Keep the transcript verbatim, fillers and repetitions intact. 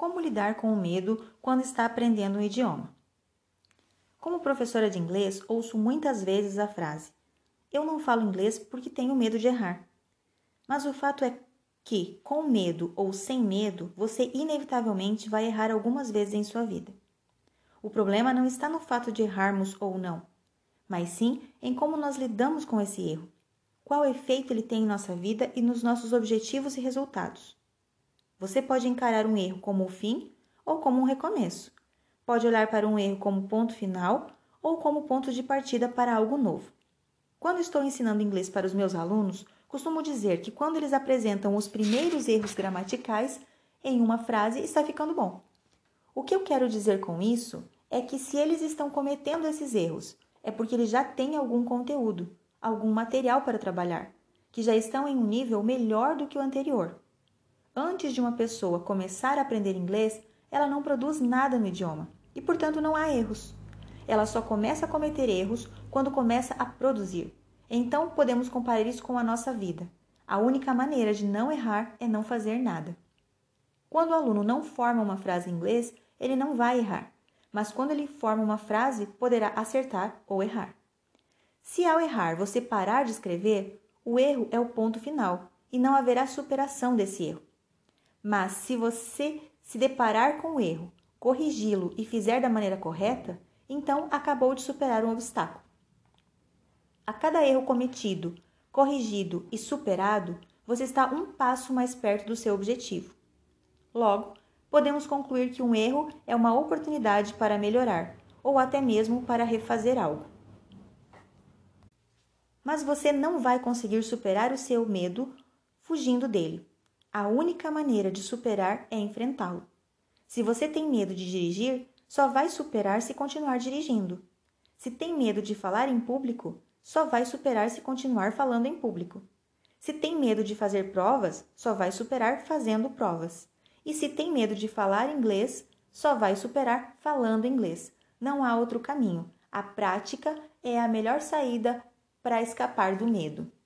Como lidar com o medo quando está aprendendo um idioma? Como professora de inglês, ouço muitas vezes a frase: eu não falo inglês porque tenho medo de errar. Mas o fato é que, com medo ou sem medo, você inevitavelmente vai errar algumas vezes em sua vida. O problema não está no fato de errarmos ou não, mas sim em como nós lidamos com esse erro. Qual efeito ele tem em nossa vida e nos nossos objetivos e resultados. Você pode encarar um erro como o fim ou como um recomeço. Pode olhar para um erro como ponto final ou como ponto de partida para algo novo. Quando estou ensinando inglês para os meus alunos, costumo dizer que quando eles apresentam os primeiros erros gramaticais em uma frase, está ficando bom. O que eu quero dizer com isso é que se eles estão cometendo esses erros, é porque eles já têm algum conteúdo, algum material para trabalhar, que já estão em um nível melhor do que o anterior. Antes de uma pessoa começar a aprender inglês, ela não produz nada no idioma e, portanto, não há erros. Ela só começa a cometer erros quando começa a produzir. Então, podemos comparar isso com a nossa vida. A única maneira de não errar é não fazer nada. Quando o aluno não forma uma frase em inglês, ele não vai errar. Mas quando ele forma uma frase, poderá acertar ou errar. Se ao errar você parar de escrever, o erro é o ponto final e não haverá superação desse erro. Mas se você se deparar com o erro, corrigi-lo e fizer da maneira correta, então acabou de superar um obstáculo. A cada erro cometido, corrigido e superado, você está um passo mais perto do seu objetivo. Logo, podemos concluir que um erro é uma oportunidade para melhorar, ou até mesmo para refazer algo. Mas você não vai conseguir superar o seu medo fugindo dele. A única maneira de superar é enfrentá-lo. Se você tem medo de dirigir, só vai superar se continuar dirigindo. Se tem medo de falar em público, só vai superar se continuar falando em público. Se tem medo de fazer provas, só vai superar fazendo provas. E se tem medo de falar inglês, só vai superar falando inglês. Não há outro caminho. A prática é a melhor saída para escapar do medo.